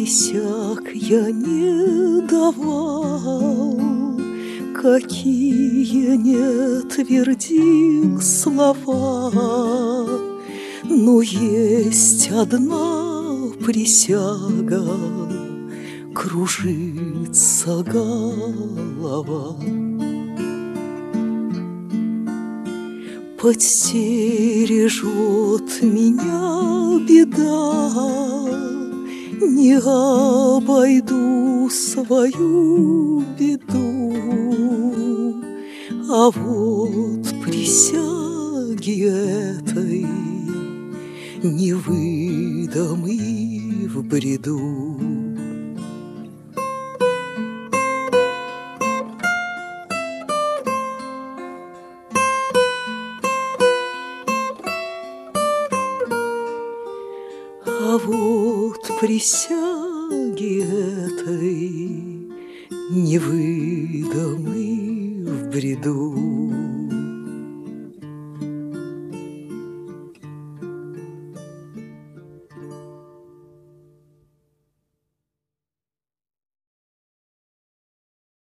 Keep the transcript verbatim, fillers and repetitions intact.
присяг я не давал, какие не твердил слова, но есть одна присяга, кружится голова. Подстережет меня беда, не обойду свою беду, а вот присяги этой не выдам и в бреду. А вот присяги этой не выдам и в бреду.